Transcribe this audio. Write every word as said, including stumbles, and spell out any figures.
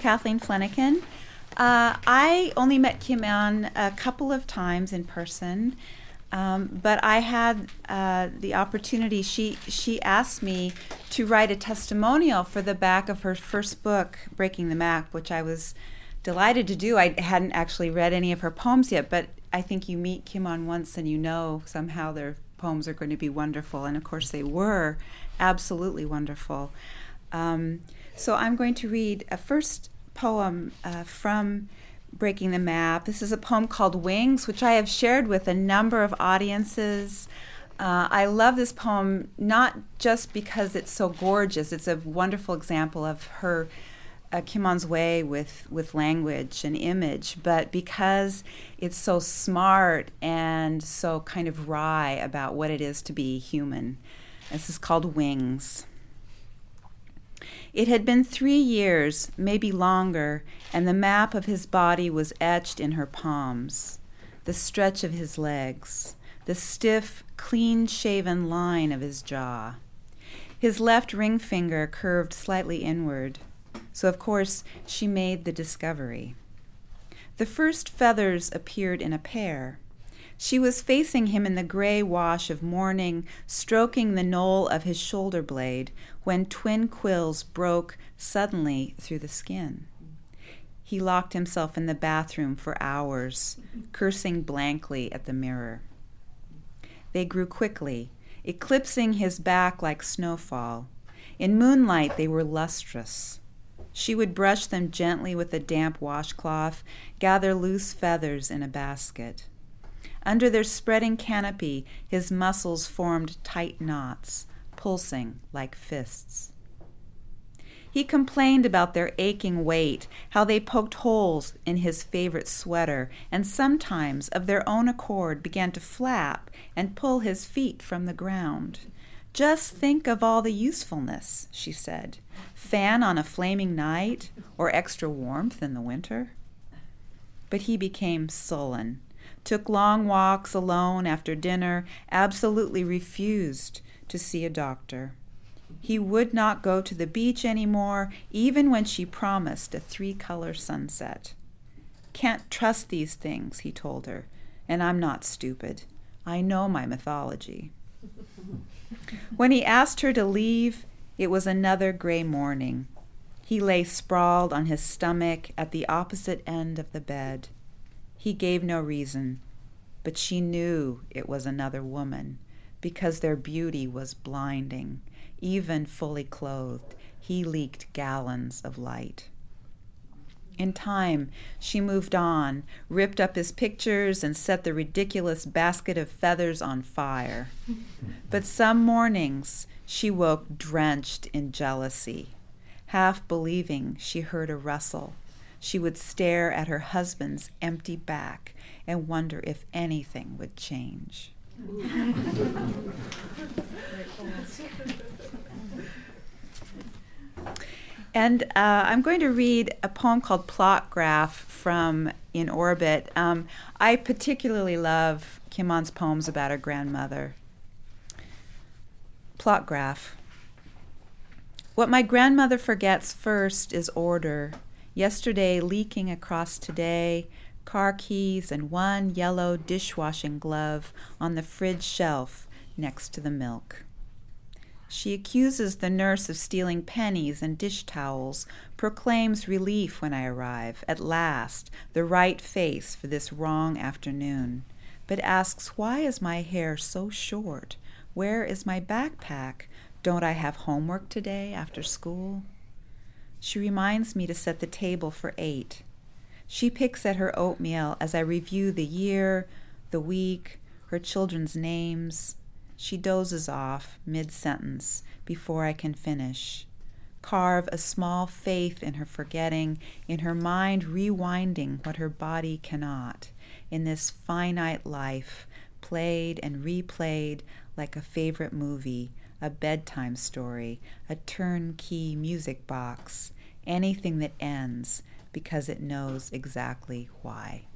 Kathleen Flanagan. Uh, I only met Kim An a couple of times in person, um, but I had uh, the opportunity. She she asked me to write a testimonial for the back of her first book, Breaking the Map, which I was delighted to do. I hadn't actually read any of her poems yet, but I think you meet Kim An once and you know somehow their poems are going to be wonderful, and of course they were absolutely wonderful. Um, so I'm going to read a first poem uh, from Breaking the Map. This is a poem called Wings, which I have shared with a number of audiences. Uh, I love this poem not just because it's so gorgeous. It's a wonderful example of her, uh, Kim An's way with, with language and image, but because it's so smart and so kind of wry about what it is to be human. This is called Wings. It had been three years, maybe longer, and the map of his body was etched in her palms. The stretch of his legs, the stiff, clean-shaven line of his jaw. His left ring finger curved slightly inward, so of course she made the discovery. The first feathers appeared in a pair. She was facing him in the gray wash of morning, stroking the knoll of his shoulder blade, when twin quills broke suddenly through the skin. He locked himself in the bathroom for hours, cursing blankly at the mirror. They grew quickly, eclipsing his back like snowfall. In moonlight, they were lustrous. She would brush them gently with a damp washcloth, gather loose feathers in a basket. Under their spreading canopy, his muscles formed tight knots, pulsing like fists. He complained about their aching weight, how they poked holes in his favorite sweater, and sometimes, of their own accord, began to flap and pull his feet from the ground. Just think of all the usefulness, she said. Fan on a flaming night, or extra warmth in the winter? But he became sullen, took long walks alone after dinner, absolutely refused to see a doctor. He would not go to the beach anymore, even when she promised a three-color sunset. Can't trust these things, he told her, and I'm not stupid. I know my mythology. When he asked her to leave, it was another gray morning. He lay sprawled on his stomach at the opposite end of the bed. He gave no reason, but she knew it was another woman, because their beauty was blinding. Even fully clothed, he leaked gallons of light. In time, she moved on, ripped up his pictures, and set the ridiculous basket of feathers on fire. But some mornings, she woke drenched in jealousy. Half believing she heard a rustle, she would stare at her husband's empty back and wonder if anything would change. And uh, I'm going to read a poem called Plot Graph from In Orbit. Um, I particularly love Kim An's poems about her grandmother. Plot Graph. What my grandmother forgets first is order. Yesterday leaking across today, car keys and one yellow dishwashing glove on the fridge shelf next to the milk. She accuses the nurse of stealing pennies and dish towels, proclaims relief when I arrive, at last, the right face for this wrong afternoon, but asks, why is my hair so short? Where is my backpack? Don't I have homework today after school? She reminds me to set the table for eight. She picks at her oatmeal as I review the year, the week, her children's names. She dozes off mid-sentence before I can finish. Carve a small faith in her forgetting, in her mind rewinding what her body cannot, in this finite life, played and replayed like a favorite movie, a bedtime story, a turnkey music box, anything that ends because it knows exactly why.